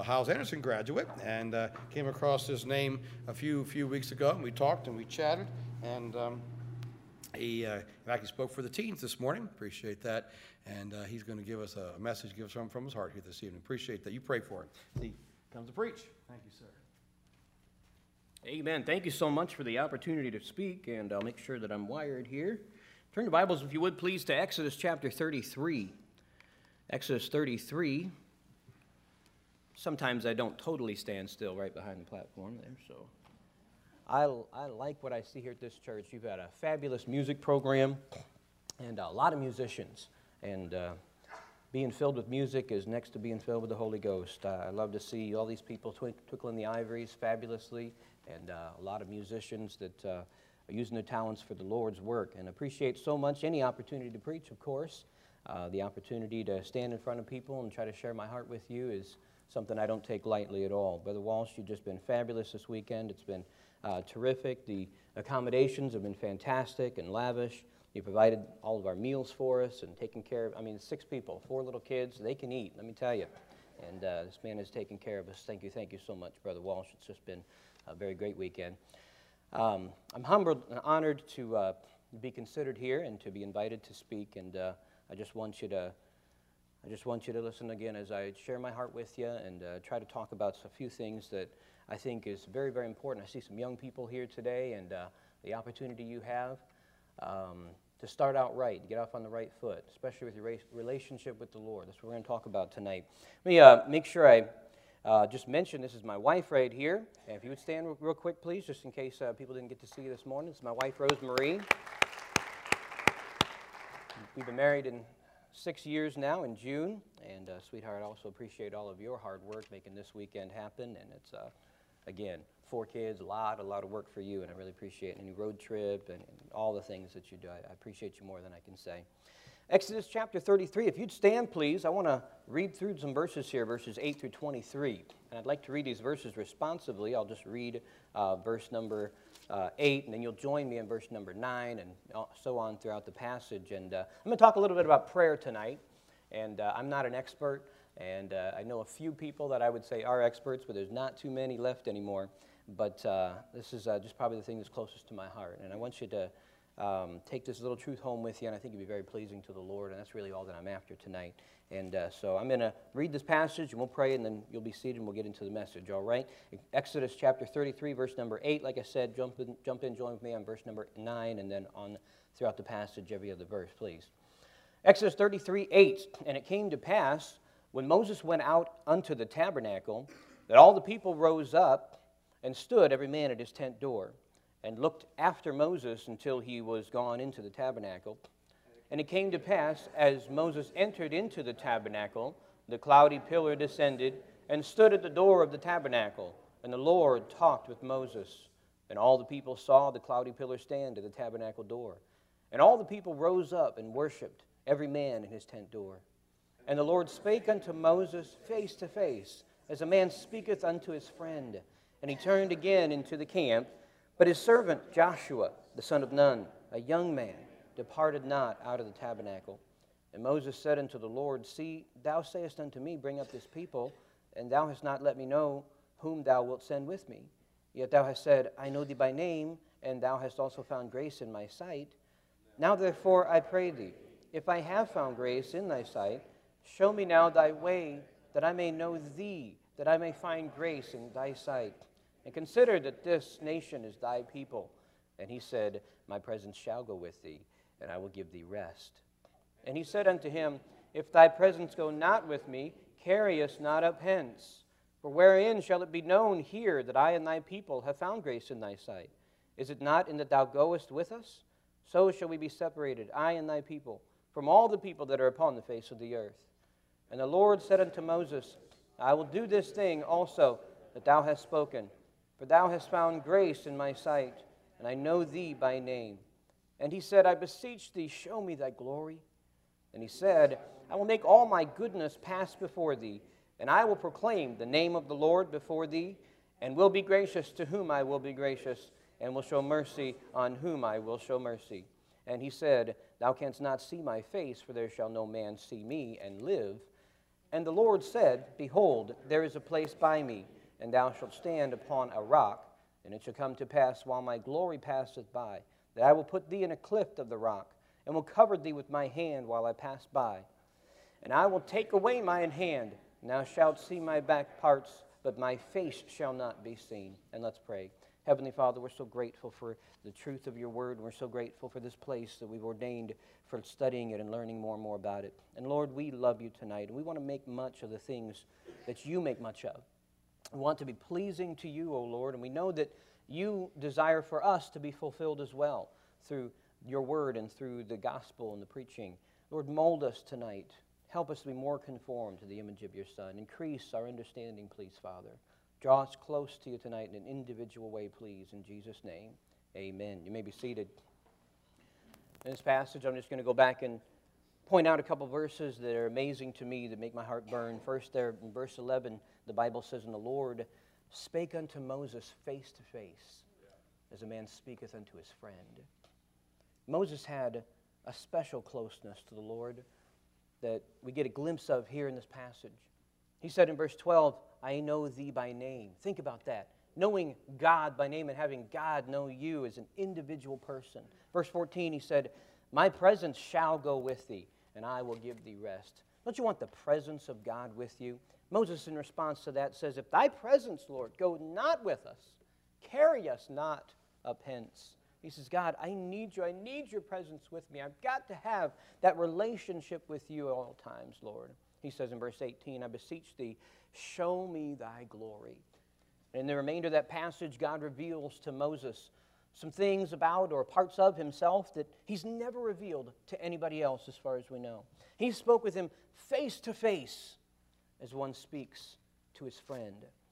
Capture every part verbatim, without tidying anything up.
Hyles Anderson graduate, and uh, came across his name a few few weeks ago, and we talked and we chatted, and um, he, uh, in fact, he spoke for the teens this morning. Appreciate that, and uh, he's going to give us a message, give us something from his heart here this evening. Appreciate that. You pray for him. He comes to preach. Thank you, sir. Amen. Thank you so much for the opportunity to speak, and I'll make sure that I'm wired here. Turn your Bibles, if you would, please, to Exodus chapter thirty-three. Exodus thirty-three. Sometimes I don't totally stand still right behind the platform there, so I, I like what I see here at this church. You've got a fabulous music program and a lot of musicians, and uh, being filled with music is next to being filled with the Holy Ghost. Uh, I love to see all these people twinkling twinkle the ivories fabulously, and uh, a lot of musicians that uh, are using their talents for the Lord's work, and appreciate so much any opportunity to preach, of course. Uh, the opportunity to stand in front of people and try to share my heart with you is something I don't take lightly at all. Brother Walsh, you've just been fabulous this weekend. It's been uh, terrific. The accommodations have been fantastic and lavish. You provided all of our meals for us and taken care of, I mean, six people, four little kids, they can eat, let me tell you. And uh, this man has taken care of us. Thank you, thank you so much, Brother Walsh. It's just been a very great weekend. Um, I'm humbled and honored to uh, be considered here and to be invited to speak, and uh, I just want you to I just want you to listen again as I share my heart with you and uh, try to talk about a few things that I think is very, very important. I see some young people here today, and uh, the opportunity you have um, to start out right, to get off on the right foot, especially with your relationship with the Lord. That's what we're going to talk about tonight. Let me uh, make sure I uh, just mention this is my wife right here. And if you would stand real quick, please, just in case uh, people didn't get to see you this morning. This is my wife, Rose Marie. We've been married in six years now in June, and uh, sweetheart, I also appreciate all of your hard work making this weekend happen, and it's, uh, again, four kids, a lot, a lot of work for you, and I really appreciate any road trip and, and all the things that you do. I, I appreciate you more than I can say. Exodus chapter thirty-three, if you'd stand, please, I want to read through some verses here, verses eight through twenty-three, and I'd like to read these verses responsively. I'll just read uh, verse number Uh, eight, and then you'll join me in verse number nine, and so on throughout the passage. And uh, I'm going to talk a little bit about prayer tonight, and uh, I'm not an expert, and uh, I know a few people that I would say are experts, but there's not too many left anymore. But uh, this is uh, just probably the thing that's closest to my heart, and I want you to um, take this little truth home with you, and I think it'll be very pleasing to the Lord, and that's really all that I'm after tonight. And uh, so I'm going to read this passage, and we'll pray, and then you'll be seated, and we'll get into the message, all right? Exodus chapter thirty-three, verse number eight, like I said, jump in, jump in, join with me on verse number nine, and then on throughout the passage, every other verse, please. Exodus thirty-three, eight, and it came to pass, when Moses went out unto the tabernacle, that all the people rose up and stood, every man at his tent door, and looked after Moses until he was gone into the tabernacle. And it came to pass, as Moses entered into the tabernacle, the cloudy pillar descended and stood at the door of the tabernacle, and the Lord talked with Moses. And all the people saw the cloudy pillar stand at the tabernacle door. And all the people rose up and worshipped, every man in his tent door. And the Lord spake unto Moses face to face, as a man speaketh unto his friend. And he turned again into the camp, but his servant Joshua, the son of Nun, a young man, departed not out of the tabernacle. And Moses said unto the Lord, See, thou sayest unto me, Bring up this people, and thou hast not let me know whom thou wilt send with me. Yet thou hast said, I know thee by name, and thou hast also found grace in my sight. Now therefore I pray thee, if I have found grace in thy sight, show me now thy way, that I may know thee, that I may find grace in thy sight. And consider that this nation is thy people. And he said, My presence shall go with thee, and I will give thee rest. And he said unto him, If thy presence go not with me, carry us not up hence. For wherein shall it be known here that I and thy people have found grace in thy sight? Is it not in that thou goest with us? So shall we be separated, I and thy people, from all the people that are upon the face of the earth. And the Lord said unto Moses, I will do this thing also that thou hast spoken, for thou hast found grace in my sight, and I know thee by name. And he said, I beseech thee, show me thy glory. And he said, I will make all my goodness pass before thee, and I will proclaim the name of the Lord before thee, and will be gracious to whom I will be gracious, and will show mercy on whom I will show mercy. And he said, Thou canst not see my face, for there shall no man see me and live. And the Lord said, Behold, there is a place by me, and thou shalt stand upon a rock. And it shall come to pass, while my glory passeth by, that I will put thee in a cleft of the rock, and will cover thee with my hand while I pass by. And I will take away mine hand, and thou shalt see my back parts, but my face shall not be seen. And let's pray. Heavenly Father, we're so grateful for the truth of your word, and we're so grateful for this place that we've ordained for studying it and learning more and more about it. And Lord, we love you tonight, and we want to make much of the things that you make much of. We want to be pleasing to you, O Lord, and we know that you desire for us to be fulfilled as well through your word and through the gospel and the preaching. Lord, mold us tonight. Help us to be more conformed to the image of your Son. Increase our understanding, please, Father. Draw us close to you tonight in an individual way, please. In Jesus' name, amen. You may be seated. In this passage, I'm just going to go back and point out a couple verses that are amazing to me, that make my heart burn. First, there in verse eleven, the Bible says, And the Lord spake unto Moses face to face, as a man speaketh unto his friend. Moses had a special closeness to the Lord that we get a glimpse of here in this passage. He said in verse twelve, I know thee by name. Think about that. Knowing God by name and having God know you as an individual person. Verse fourteen, he said, My presence shall go with thee, and I will give thee rest. Don't you want the presence of God with you? Moses, in response to that, says, If thy presence, Lord, go not with us, carry us not up hence. He says, God, I need you. I need your presence with me. I've got to have that relationship with you at all times, Lord. He says in verse eighteen, I beseech thee, show me thy glory. And in the remainder of that passage, God reveals to Moses some things about or parts of himself that he's never revealed to anybody else as far as we know. He spoke with him face to face as one speaks to his friend.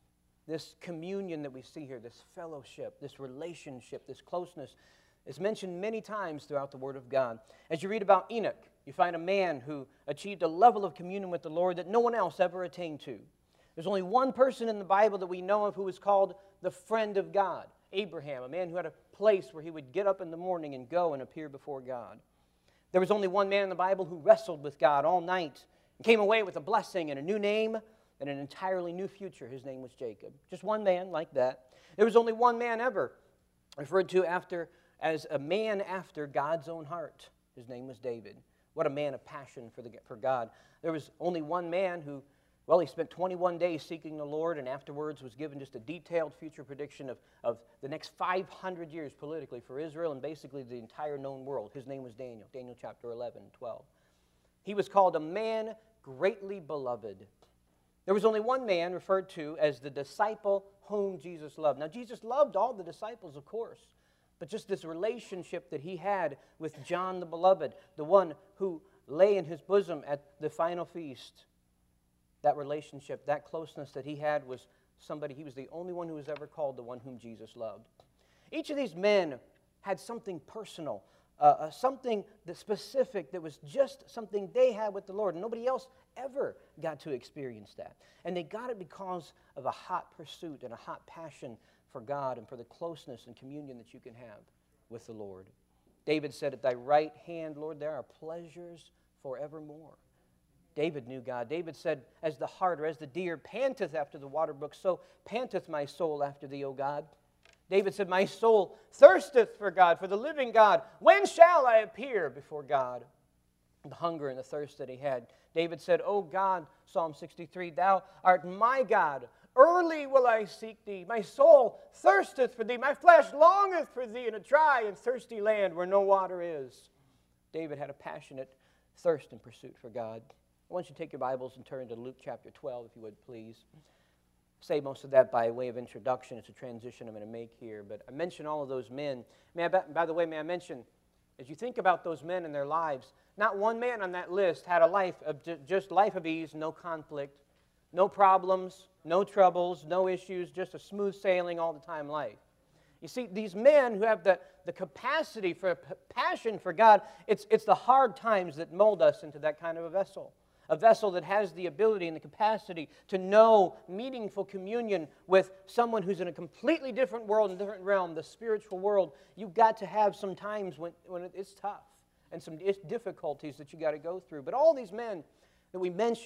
This communion that we see here, this fellowship, this relationship, this closeness is mentioned many times throughout the Word of God. As you read about Enoch, you find a man who achieved a level of communion with the Lord that no one else ever attained to. There's only one person in the Bible that we know of who was called the friend of God, Abraham, a man who had a place where he would get up in the morning and go and appear before God. There was only one man in the Bible who wrestled with God all night and came away with a blessing and a new name and an entirely new future. His name was Jacob. Just one man like that. There was only one man ever referred to after as a man after God's own heart. His name was David. What a man of passion for, the, for God. There was only one man who, well, he spent twenty-one days seeking the Lord and afterwards was given just a detailed future prediction of, of the next five hundred years politically for Israel and basically the entire known world. His name was Daniel, Daniel chapter eleven and twelve. He was called a man greatly beloved. There was only one man referred to as the disciple whom Jesus loved. Now, Jesus loved all the disciples, of course, but just this relationship that he had with John the Beloved, the one who lay in his bosom at the final feast, that relationship, that closeness that he had was somebody, he was the only one who was ever called the one whom Jesus loved. Each of these men had something personal, uh, uh, something that specific that was just something they had with the Lord. And nobody else ever got to experience that. And they got it because of a hot pursuit and a hot passion for God and for the closeness and communion that you can have with the Lord. David said, At thy right hand, Lord, there are pleasures forevermore. David knew God. David said, As the hart or as the deer panteth after the water brook, so panteth my soul after thee, O God. David said, My soul thirsteth for God, for the living God. When shall I appear before God? The hunger and the thirst that he had. David said, O God, Psalm sixty-three, Thou art my God. Early will I seek thee. My soul thirsteth for thee. My flesh longeth for thee in a dry and thirsty land where no water is. David had a passionate thirst and pursuit for God. I want you to take your Bibles and turn to Luke chapter twelve, if you would, please. Say most of that by way of introduction. It's a transition I'm going to make here. But I mentioned all of those men. May I, by the way, may I mention, as you think about those men and their lives, not one man on that list had a life of just life of ease, no conflict, no problems, no troubles, no issues, just a smooth sailing all the time life. You see, these men who have the, the capacity for passion for God, it's, it's the hard times that mold us into that kind of a vessel. A vessel that has the ability and the capacity to know meaningful communion with someone who's in a completely different world, a different realm, the spiritual world. You've got to have some times when, when it's tough and some difficulties that you got to go through. But all these men that we mentioned,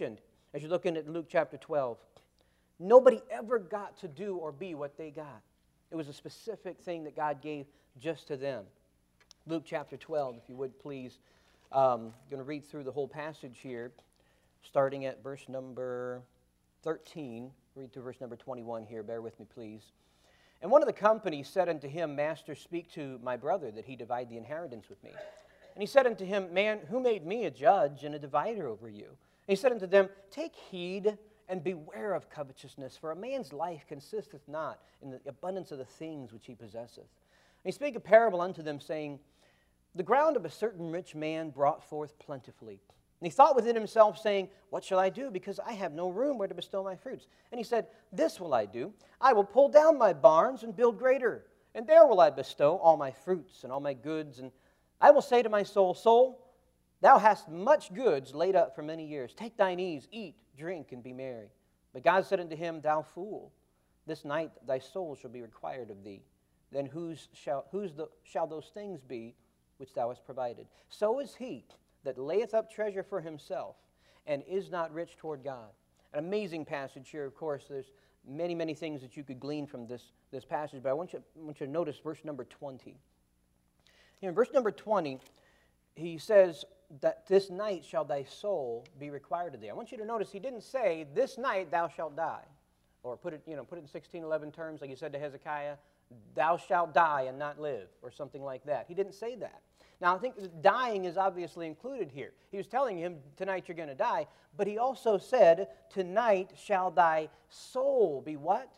As you're looking at Luke chapter twelve, nobody ever got to do or be what they got. It was a specific thing that God gave just to them. Luke chapter twelve, if you would please. Um, I'm going to read through the whole passage here, starting at verse number thirteen. Read through verse number twenty-one here. Bear with me, please. And one of the company said unto him, Master, speak to my brother, that he divide the inheritance with me. And he said unto him, Man, who made me a judge and a divider over you? And he said unto them, Take heed and beware of covetousness, for a man's life consisteth not in the abundance of the things which he possesseth. And he spake a parable unto them, saying, The ground of a certain rich man brought forth plentifully. And he thought within himself, saying, What shall I do? Because I have no room where to bestow my fruits. And he said, This will I do. I will pull down my barns and build greater. And there will I bestow all my fruits and all my goods. And I will say to my soul, Soul, thou hast much goods laid up for many years. Take thine ease, eat, drink, and be merry. But God said unto him, Thou fool, this night thy soul shall be required of thee. Then whose shall, whose the, shall those things be which thou hast provided? So is he that layeth up treasure for himself, and is not rich toward God. An amazing passage here, of course. There's many, many things that you could glean from this, this passage, but I want you, I want you to notice verse number twenty. Here in verse number twenty, he says that this night shall thy soul be required of thee. I want you to notice he didn't say, this night thou shalt die. Or put it, you know, put it in sixteen eleven terms, like he said to Hezekiah, thou shalt die and not live, or something like that. He didn't say that. Now, I think dying is obviously included here. He was telling him, tonight you're going to die, but he also said, tonight shall thy soul be what?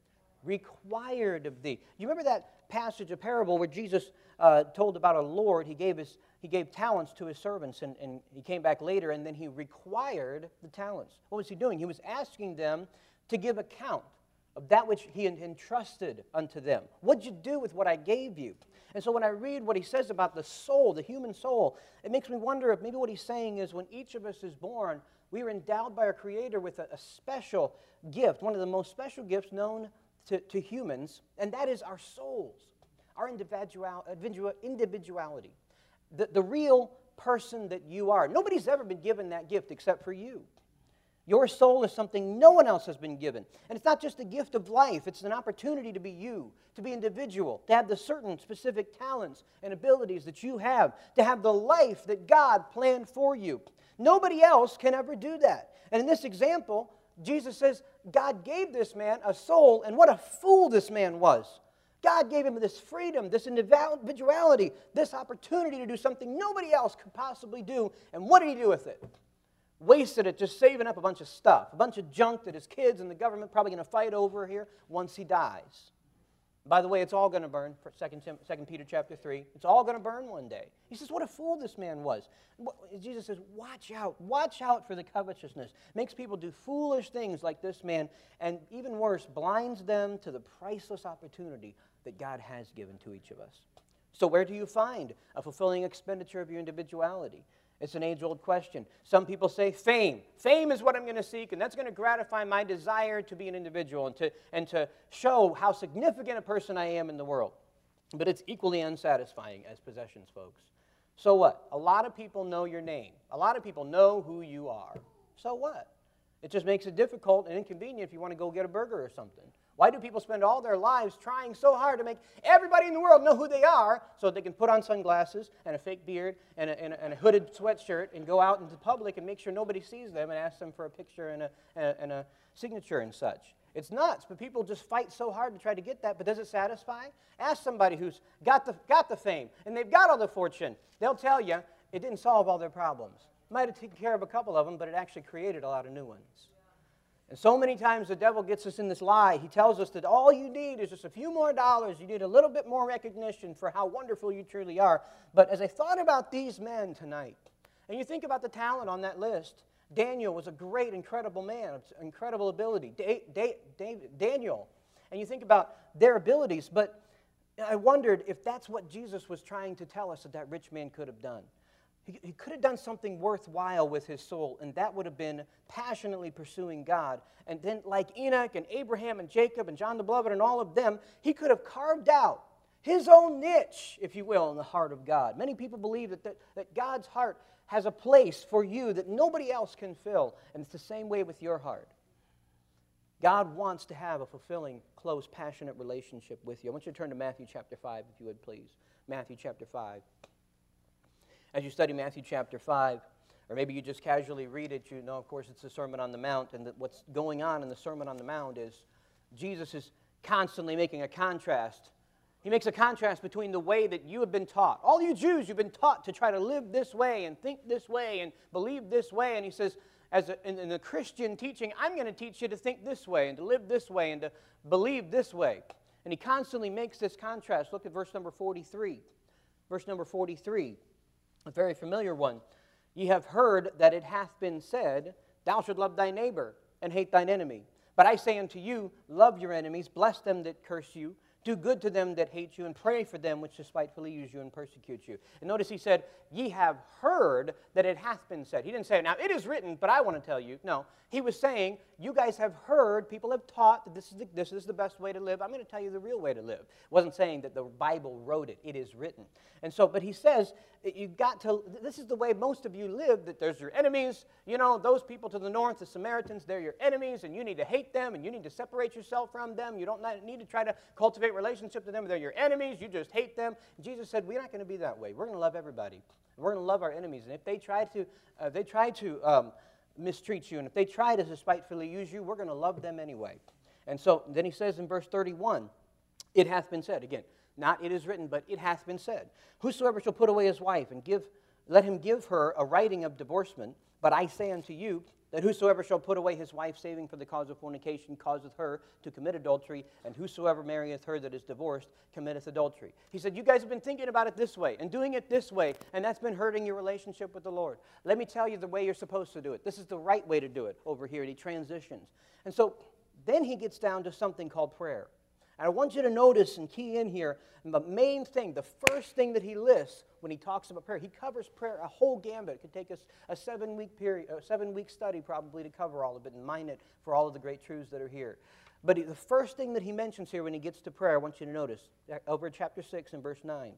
Required of thee. You remember that passage, a parable, where Jesus uh, told about a Lord, he gave, his, he gave talents to his servants, and, and he came back later, and then he required the talents. What was he doing? He was asking them to give account of that which he entrusted unto them. What'd you do with what I gave you? And so when I read what he says about the soul, the human soul, it makes me wonder if maybe what he's saying is when each of us is born, we are endowed by our Creator with a, a special gift, one of the most special gifts known to, to humans, and that is our souls, our individual, individuality, the, the real person that you are. Nobody's ever been given that gift except for you. Your soul is something no one else has been given. And it's not just a gift of life. It's an opportunity to be you, to be individual, to have the certain specific talents and abilities that you have, to have the life that God planned for you. Nobody else can ever do that. And in this example, Jesus says God gave this man a soul, and what a fool this man was. God gave him this freedom, this individuality, this opportunity to do something nobody else could possibly do. And what did he do with it? Wasted it just saving up a bunch of stuff, a bunch of junk that his kids and the government probably going to fight over here once he dies. By the way, it's all going to burn, Second Peter chapter three. It's all going to burn one day. He says, what a fool this man was. Jesus says, watch out. Watch out for the covetousness. Makes people do foolish things like this man, and even worse, blinds them to the priceless opportunity that God has given to each of us. So where do you find a fulfilling expenditure of your individuality? It's an age-old question. Some people say fame. Fame is what I'm going to seek, and that's going to gratify my desire to be an individual and to, and to show how significant a person I am in the world. But it's equally unsatisfying as possessions, folks. So what? A lot of people know your name. A lot of people know who you are. So what? It just makes it difficult and inconvenient if you want to go get a burger or something. Why do people spend all their lives trying so hard to make everybody in the world know who they are so they can put on sunglasses and a fake beard and a, and a, and a hooded sweatshirt and go out into public and make sure nobody sees them and ask them for a picture and a, and a, and a signature and such? It's nuts, but people just fight so hard to try to get that. But does it satisfy? Ask somebody who's got the, got the fame and they've got all the fortune. They'll tell you it didn't solve all their problems. Might have taken care of a couple of them, but it actually created a lot of new ones. And so many times the devil gets us in this lie. He tells us that all you need is just a few more dollars. You need a little bit more recognition for how wonderful you truly are. But as I thought about these men tonight, and you think about the talent on that list, Daniel was a great, incredible man, of incredible ability. Da- da- David, Daniel. And you think about their abilities, but I wondered if that's what Jesus was trying to tell us that that rich man could have done. He, he could have done something worthwhile with his soul, and that would have been passionately pursuing God. And then like Enoch and Abraham and Jacob and John the Beloved and all of them, he could have carved out his own niche, if you will, in the heart of God. Many people believe that, that, that God's heart has a place for you that nobody else can fill. And it's the same way with your heart. God wants to have a fulfilling, close, passionate relationship with you. I want you to turn to Matthew chapter five, if you would, please. Matthew chapter five. As you study Matthew chapter five, or maybe you just casually read it, you know, of course, it's the Sermon on the Mount, and that what's going on in the Sermon on the Mount is Jesus is constantly making a contrast. He makes a contrast between the way that you have been taught. All you Jews, you've been taught to try to live this way and think this way and believe this way, and he says, as a, in, in the Christian teaching, I'm going to teach you to think this way and to live this way and to believe this way. And he constantly makes this contrast. Look at verse number forty-three. Verse number forty-three, a very familiar one. Ye have heard that it hath been said, thou shalt love thy neighbor and hate thine enemy. But I say unto you, love your enemies, bless them that curse you, do good to them that hate you, and pray for them which despitefully use you and persecute you. And notice he said, ye have heard that it hath been said. He didn't say, now it is written, but I want to tell you. No, he was saying, you guys have heard, people have taught that this is the, this is the best way to live. I'm going to tell you the real way to live. It wasn't saying that the Bible wrote it. It is written. And so, but he says, you've got to, this is the way most of you live, that there's your enemies. You know, those people to the north, the Samaritans, they're your enemies, and you need to hate them, and you need to separate yourself from them. You don't need to try to cultivate relationship to them. They're your enemies. You just hate them. And Jesus said, we're not going to be that way. We're going to love everybody. We're going to love our enemies. And if they try to, uh, they try to um, mistreat you, and if they try to despitefully use you, we're going to love them anyway. And so then he says in verse thirty-one, it hath been said, again, not it is written, but it hath been said, whosoever shall put away his wife, and give, let him give her a writing of divorcement. But I say unto you, that whosoever shall put away his wife, saving for the cause of fornication, causeth her to commit adultery, and whosoever marrieth her that is divorced committeth adultery. He said, you guys have been thinking about it this way, and doing it this way, and that's been hurting your relationship with the Lord. Let me tell you the way you're supposed to do it. This is the right way to do it over here, and he transitions. And so then he gets down to something called prayer. And I want you to notice and key in here, the main thing, the first thing that he lists when he talks about prayer, he covers prayer, a whole gambit. It could take us a seven-week period, a seven-week study probably to cover all of it and mine it for all of the great truths that are here. But he, the first thing that he mentions here when he gets to prayer, I want you to notice, over in chapter six and verse nine.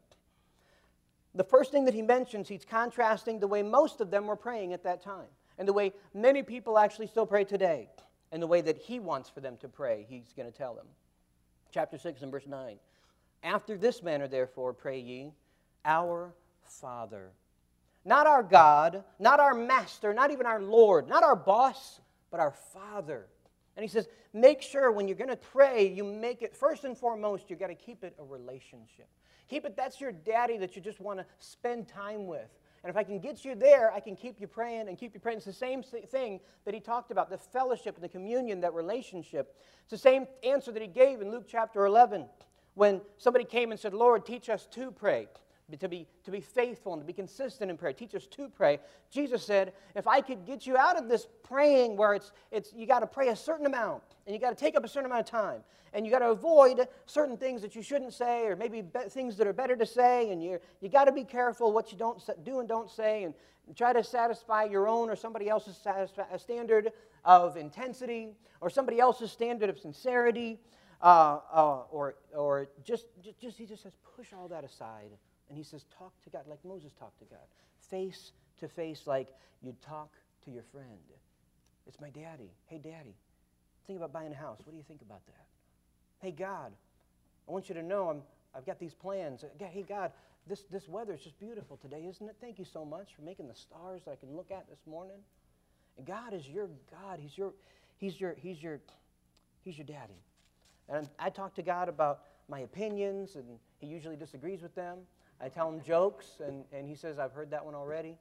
The first thing that he mentions, he's contrasting the way most of them were praying at that time, and the way many people actually still pray today, and the way that he wants for them to pray, he's going to tell them. Chapter six and verse nine. After this manner, therefore, pray ye, our Father. Not our God, not our Master, not even our Lord, not our boss, but our Father. And he says, make sure when you're going to pray, you make it, first and foremost, you've got to keep it a relationship. Keep it, that's your daddy that you just want to spend time with. And if I can get you there, I can keep you praying and keep you praying. It's the same thing that he talked about, the fellowship and the communion, that relationship. It's the same answer that he gave in Luke chapter eleven when somebody came and said, Lord, teach us to pray, to be, to be faithful and to be consistent in prayer. Teach us to pray. Jesus said, if I could get you out of this praying where it's, it's you got to pray a certain amount, and you got to take up a certain amount of time, and you got to avoid certain things that you shouldn't say, or maybe be things that are better to say, and you you got to be careful what you don't do and don't say, and try to satisfy your own or somebody else's standard of intensity, or somebody else's standard of sincerity, uh, uh, or or just, just just he just says push all that aside, and he says talk to God like Moses talked to God, face to face like you'd talk to your friend. It's my daddy. Hey, daddy, think about buying a house. What do you think about that? Hey, God, I want you to know I'm, I've got these plans. Hey, God, this, this weather is just beautiful today, isn't it? Thank you so much for making the stars that I can look at this morning. And God is your God. He's your, he's your, he's your, he's your daddy. And I talk to God about my opinions, and he usually disagrees with them. I tell him jokes, and, and he says, I've heard that one already.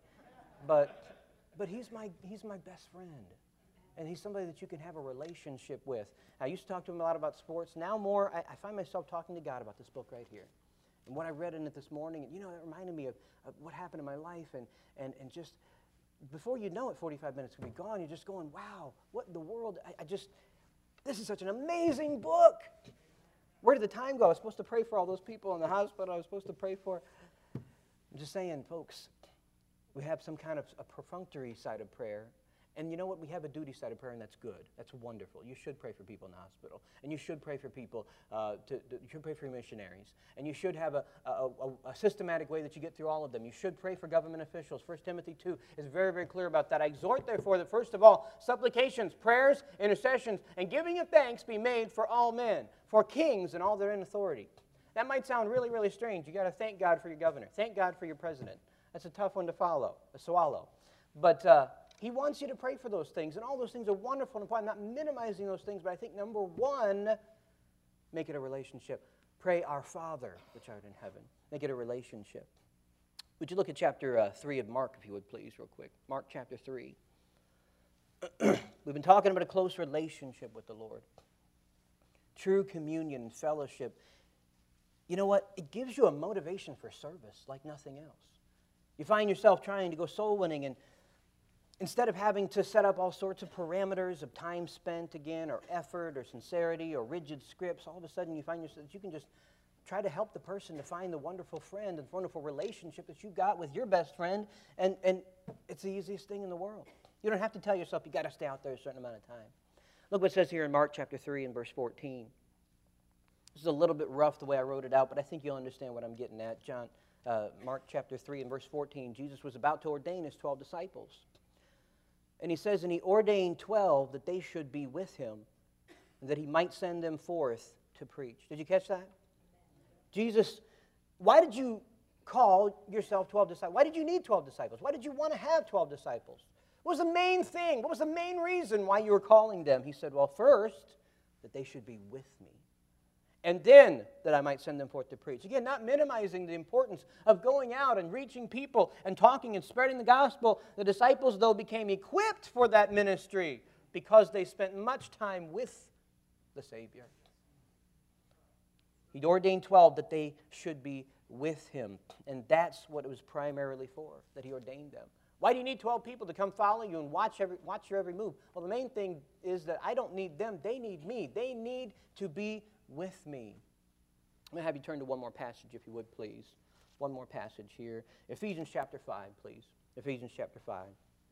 But, but he's my, he's my best friend. And he's somebody that you can have a relationship with. I used to talk to him a lot about sports. Now more, I, I find myself talking to God about this book right here. And what I read in it this morning, and you know, it reminded me of, of what happened in my life. And, and, and just, before you know it, forty-five minutes will be gone. You're just going, wow, what in the world? I, I just, this is such an amazing book. Where did the time go? I was supposed to pray for all those people in the hospital I was supposed to pray for. I'm just saying, folks, we have some kind of a perfunctory side of prayer. And you know what? We have a duty side of prayer, and that's good. That's wonderful. You should pray for people in the hospital. And you should pray for people, uh, to, to, you should pray for missionaries. And you should have a, a, a, a systematic way that you get through all of them. You should pray for government officials. First Timothy two is very, very clear about that. I exhort, therefore, that first of all, supplications, prayers, intercessions, and giving of thanks be made for all men, for kings and all that are in authority. That might sound really, really strange. You got to thank God for your governor. Thank God for your president. That's a tough one to follow, to swallow. But uh, He wants you to pray for those things, and all those things are wonderful and important. I'm not minimizing those things, but I think number one, make it a relationship. Pray, our Father, which art in heaven. Make it a relationship. Would you look at chapter uh, three of Mark, if you would, please, real quick. Mark chapter three. We've been talking about a close relationship with the Lord. True communion and fellowship. You know what? It gives you a motivation for service like nothing else. You find yourself trying to go soul winning, and instead of having to set up all sorts of parameters of time spent again, or effort, or sincerity, or rigid scripts, all of a sudden you find yourself, you can just try to help the person to find the wonderful friend and wonderful relationship that you got with your best friend, and, and it's the easiest thing in the world. You don't have to tell yourself you got to stay out there a certain amount of time. Look what it says here in Mark chapter three and verse fourteen. This is a little bit rough the way I wrote it out, but I think you'll understand what I'm getting at. John, uh, Mark chapter three and verse fourteen, Jesus was about to ordain his twelve disciples. And he says, and he ordained twelve that they should be with him, and that he might send them forth to preach. Did you catch that? Jesus, why did you call yourself twelve disciples? Why did you need twelve disciples? Why did you want to have twelve disciples? What was the main thing? What was the main reason why you were calling them? He said, well, first, that they should be with me. And then that I might send them forth to preach. Again, not minimizing the importance of going out and reaching people and talking and spreading the gospel. The disciples, though, became equipped for that ministry because they spent much time with the Savior. He'd ordained twelve that they should be with him. And that's what it was primarily for, that he ordained them. Why do you need twelve people to come follow you and watch every, watch your every move? Well, the main thing is that I don't need them. They need me. They need to be with me. I'm going to have you turn to one more passage, if you would, please. One more passage here. Ephesians chapter five, please. Ephesians chapter five.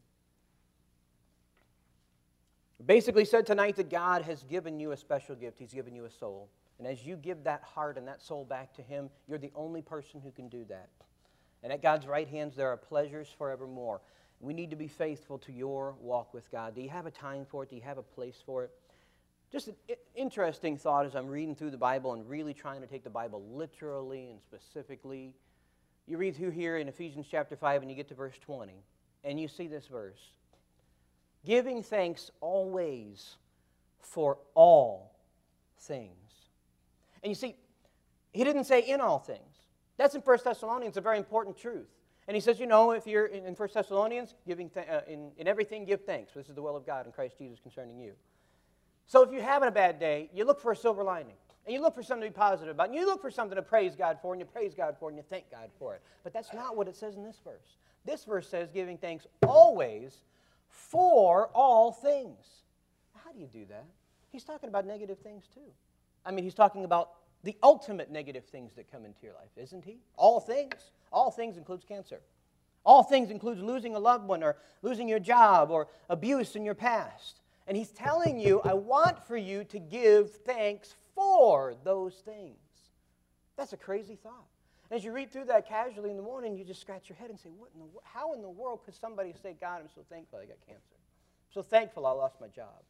Basically said tonight that God has given you a special gift. He's given you a soul. And as you give that heart and that soul back to him, you're the only person who can do that. And at God's right hands, there are pleasures forevermore. We need to be faithful to your walk with God. Do you have a time for it? Do you have a place for it? Just an interesting thought as I'm reading through the Bible and really trying to take the Bible literally and specifically. You read through here in Ephesians chapter five and you get to verse twenty, and you see this verse. Giving thanks always for all things. And you see, he didn't say in all things. That's in First Thessalonians, a very important truth. And he says, you know, if you're in First Thessalonians, giving th- uh, in, in everything give thanks. This is the will of God in Christ Jesus concerning you. So if you're having a bad day, you look for a silver lining. And you look for something to be positive about. And you look for something to praise God for, and you praise God for it, and you thank God for it. But that's not what it says in this verse. This verse says giving thanks always for all things. How do you do that? He's talking about negative things too. I mean, he's talking about the ultimate negative things that come into your life, isn't he? All things. All things includes cancer. All things includes losing a loved one or losing your job or abuse in your past. And he's telling you, I want for you to give thanks for those things. That's a crazy thought. As you read through that casually in the morning, you just scratch your head and say, what in the, how in the world could somebody say, God, I'm so thankful I got cancer. I'm so thankful I lost my job.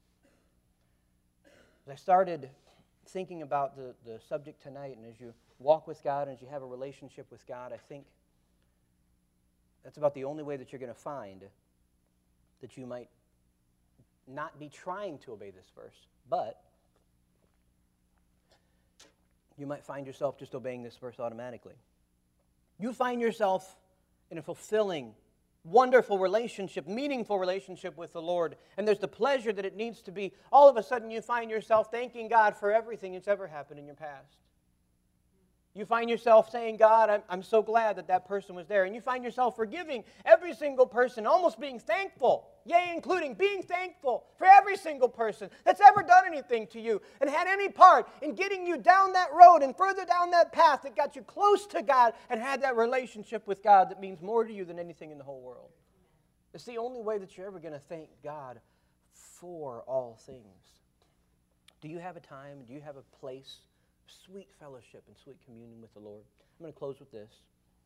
As I started thinking about the, the subject tonight, and as you walk with God, and as you have a relationship with God, I think that's about the only way that you're going to find that you might not be trying to obey this verse, but you might find yourself just obeying this verse automatically. You find yourself in a fulfilling, wonderful relationship, meaningful relationship with the Lord, and there's the pleasure that it needs to be. All of a sudden you find yourself thanking God for everything that's ever happened in your past. You find yourself saying, God, I'm, I'm so glad that that person was there. And you find yourself forgiving every single person, almost being thankful, yea, including being thankful for every single person that's ever done anything to you and had any part in getting you down that road and further down that path that got you close to God and had that relationship with God that means more to you than anything in the whole world. It's the only way that you're ever going to thank God for all things. Do you have a time, do you have a place, sweet fellowship and sweet communion with the Lord? I'm going to close with this.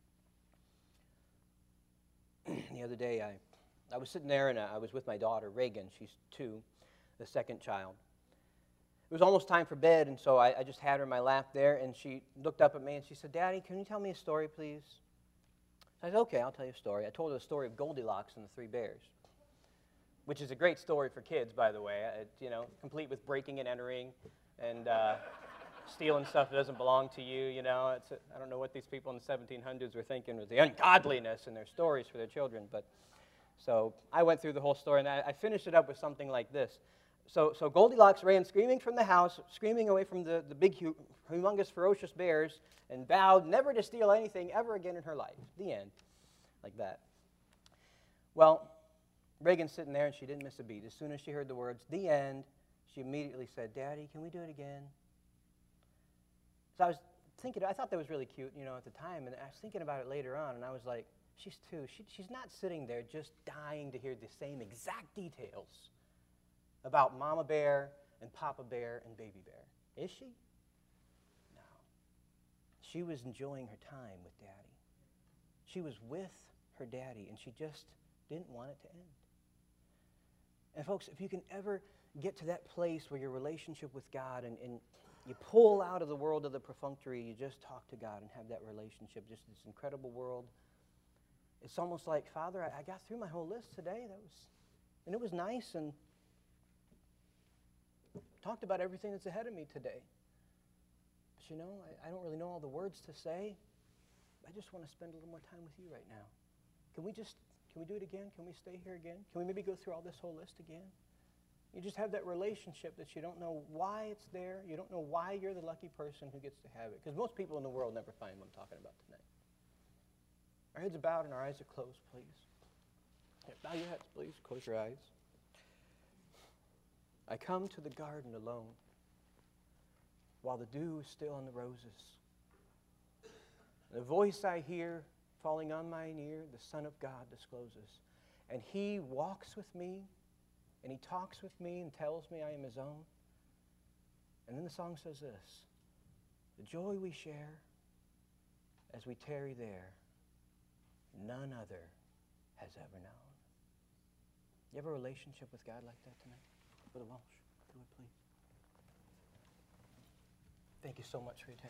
The other day, I, I was sitting there, and I was with my daughter, Reagan. She's two, the second child. It was almost time for bed, and so I, I just had her in my lap there, and she looked up at me, and she said, "Daddy, can you tell me a story, please?" I said, "Okay, I'll tell you a story." I told her the story of Goldilocks and the Three Bears, which is a great story for kids, by the way. It, you know, complete with breaking and entering and uh, stealing stuff that doesn't belong to you, you know. It's a, I don't know what these people in the seventeen hundreds were thinking with the ungodliness in their stories for their children. But so I went through the whole story, and I, I finished it up with something like this. So, so Goldilocks ran screaming from the house, screaming away from the, the big, humongous, ferocious bears, and vowed never to steal anything ever again in her life. The end. Like that. Well, Reagan's sitting there, and she didn't miss a beat. As soon as she heard the words, "the end," she immediately said, "Daddy, can we do it again?" So I was thinking, I thought that was really cute, you know, at the time, and I was thinking about it later on, and I was like, she's two. She, she's not sitting there just dying to hear the same exact details about Mama Bear and Papa Bear and Baby Bear. Is she? No. She was enjoying her time with Daddy. She was with her daddy, and she just didn't want it to end. And folks, if you can ever get to that place where your relationship with God, and, and you pull out of the world of the perfunctory, you just talk to God and have that relationship, just this incredible world. It's almost like, Father, I, I got through my whole list today. That was, and it was nice, and talked about everything that's ahead of me today. But you know, I, I don't really know all the words to say. I just want to spend a little more time with you right now. Can we just, can we do it again? Can we stay here again? Can we maybe go through all this whole list again? You just have that relationship that you don't know why it's there. You don't know why you're the lucky person who gets to have it. Because most people in the world never find what I'm talking about tonight. Our heads are bowed and our eyes are closed, please. Here, bow your heads, please. Close your eyes. I come to the garden alone while the dew is still on the roses. The voice I hear falling on mine ear, the Son of God discloses. And he walks with me, and he talks with me and tells me I am his own. And then the song says this: the joy we share as we tarry there, none other has ever known. You have a relationship with God like that tonight? Brother Walsh, do it, please. Thank you so much for your time.